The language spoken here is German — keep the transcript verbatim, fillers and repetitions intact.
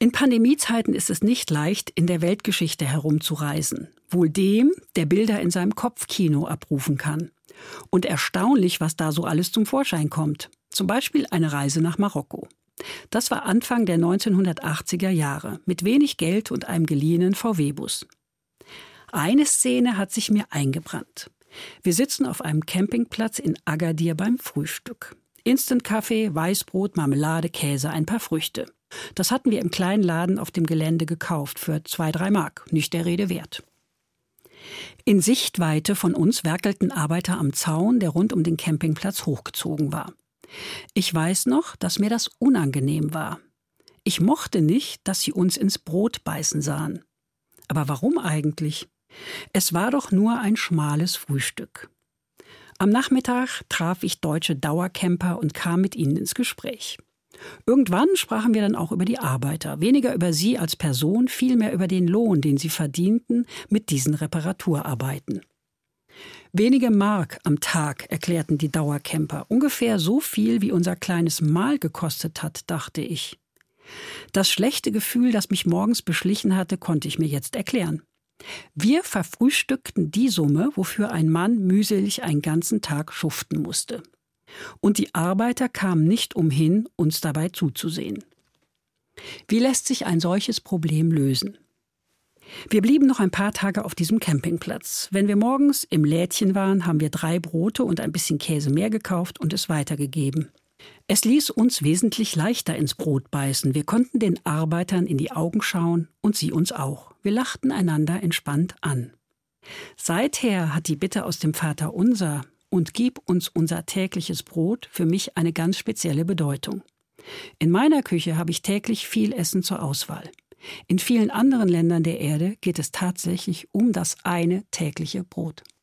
In Pandemiezeiten ist es nicht leicht, in der Weltgeschichte herumzureisen. Wohl dem, der Bilder in seinem Kopfkino abrufen kann. Und erstaunlich, was da so alles zum Vorschein kommt. Zum Beispiel eine Reise nach Marokko. Das war Anfang der neunzehnhundertachtziger Jahre, mit wenig Geld und einem geliehenen V W-Bus. Eine Szene hat sich mir eingebrannt. Wir sitzen auf einem Campingplatz in Agadir beim Frühstück. Instant-Kaffee, Weißbrot, Marmelade, Käse, ein paar Früchte. Das hatten wir im kleinen Laden auf dem Gelände gekauft für zwei, drei Mark, nicht der Rede wert. In Sichtweite von uns werkelten Arbeiter am Zaun, der rund um den Campingplatz hochgezogen war. Ich weiß noch, dass mir das unangenehm war. Ich mochte nicht, dass sie uns ins Brot beißen sahen. Aber warum eigentlich? Es war doch nur ein schmales Frühstück. Am Nachmittag traf ich deutsche Dauercamper und kam mit ihnen ins Gespräch. Irgendwann sprachen wir dann auch über die Arbeiter, weniger über sie als Person, vielmehr über den Lohn, den sie verdienten mit diesen Reparaturarbeiten. Wenige Mark am Tag, erklärten die Dauercamper, ungefähr so viel, wie unser kleines Mahl gekostet hat, dachte ich. Das schlechte Gefühl, das mich morgens beschlichen hatte, konnte ich mir jetzt erklären. Wir verfrühstückten die Summe, wofür ein Mann mühselig einen ganzen Tag schuften musste. Und die Arbeiter kamen nicht umhin, uns dabei zuzusehen. Wie lässt sich ein solches Problem lösen? Wir blieben noch ein paar Tage auf diesem Campingplatz. Wenn wir morgens im Lädchen waren, haben wir drei Brote und ein bisschen Käse mehr gekauft und es weitergegeben. Es ließ uns wesentlich leichter ins Brot beißen. Wir konnten den Arbeitern in die Augen schauen und sie uns auch. Wir lachten einander entspannt an. Seither hat die Bitte aus dem Vaterunser und gib uns unser tägliches Brot für mich eine ganz spezielle Bedeutung. In meiner Küche habe ich täglich viel Essen zur Auswahl. In vielen anderen Ländern der Erde geht es tatsächlich um das eine tägliche Brot.